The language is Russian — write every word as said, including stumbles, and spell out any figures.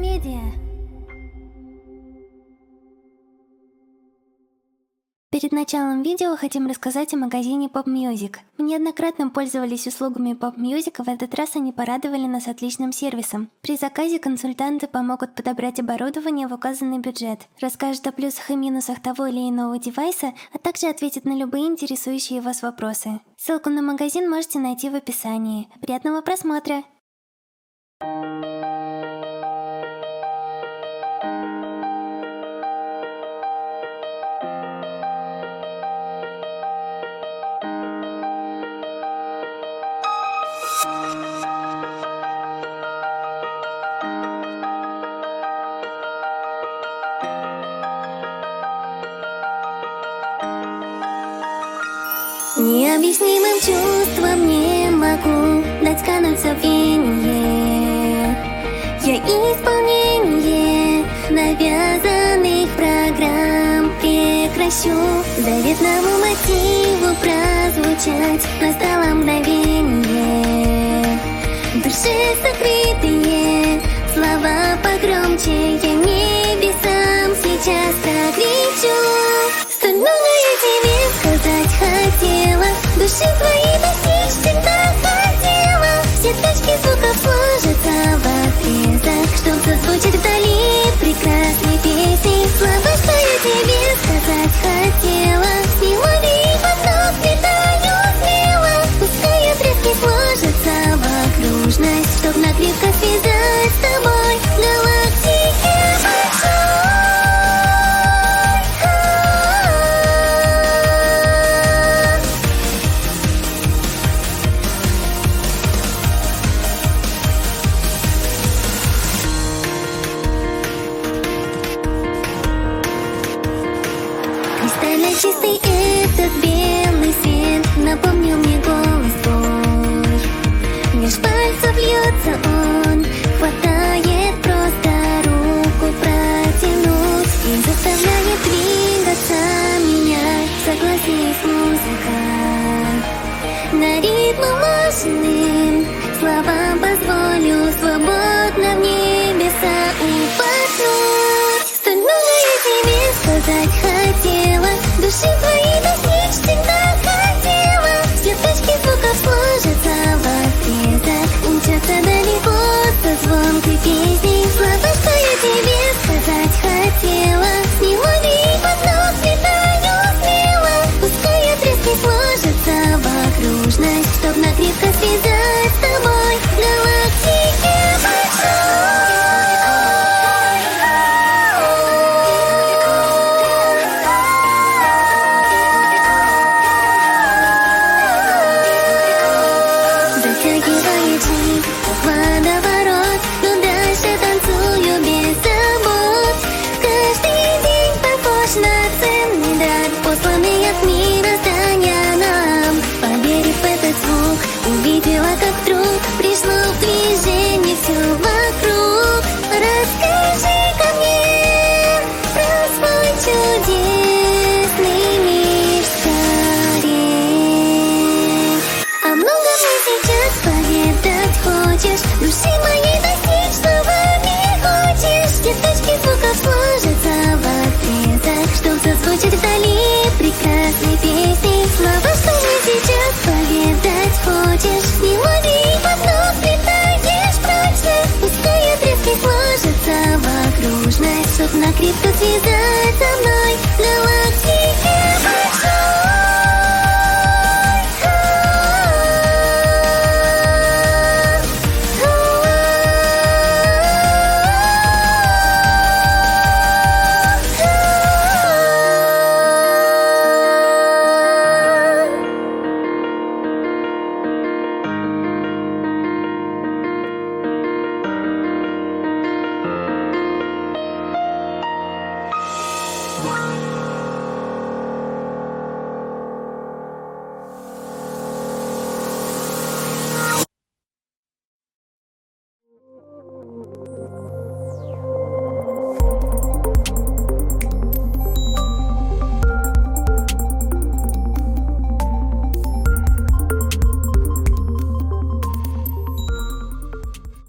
Медиа. Перед началом видео хотим рассказать о магазине Pop Music. Мы неоднократно пользовались услугами Pop Music, а в этот раз они порадовали нас отличным сервисом. При заказе консультанты помогут подобрать оборудование в указанный бюджет, расскажут о плюсах и минусах того или иного девайса, а также ответят на любые интересующие вас вопросы. Ссылку на магазин можете найти в описании. Приятного просмотра! Необъяснимым чувством не могу дать кануть забвение. Я исполнение навязанных программ прекращу. Заветному мотиву прозвучать настало мгновение. В душе сокрытые слова погромче я небесам сейчас прокричу. Столь много я тебе сказать хотела, души твоей достичь всегда хотела. Все точки звука сложатся в отрезок, чтоб зазвучит вдали прекрасной песни. Слова, что я тебе сказать хотела, силой поток питаю смело. Пускай отрезки сложатся в окружность, чтоб накрепко связать с тобой галактики большой. Кристально чистый этот белый свет напомнил мне голос твой. Меж пальцев льется он, хватает просто руку протянуть и заставляет двигаться меня. Согласись, музыка, на ритм уложенным словам позволю свободно в небеса упорхнуть. Столь много я тебе сказать хотела, души твоей достичь всегда хотела. Все точки звука сложатся в отрезок, умчатся далеко со звонкой песней. Слова, что я тебе сказать хотела, с мелодией под ног летаю смело. Пускай отрезки сложатся в окружность, чтоб накрепко связать с тобой галактики большой. Затягивает жизнь, как водоворот, но дальше танцую без забот. Каждый день похож на ценный дар, посланный от мироздания нам. Поверив в этот звук, увидела, как вдруг пришло в движение все вокруг. Расскажи-ка мне про свой чудесный мир скорее. А много мне сейчас поведать хочешь, души моей достичь словами хочешь. Все точки звука сложатся в отрезок, чтоб зазвучит вдали прекрасной песней. Слова, что мне сейчас поведать хочешь, мелодией под ног летаешь прочно. Пускай отрезки сложатся в окружность, чтоб накрепко связать со мной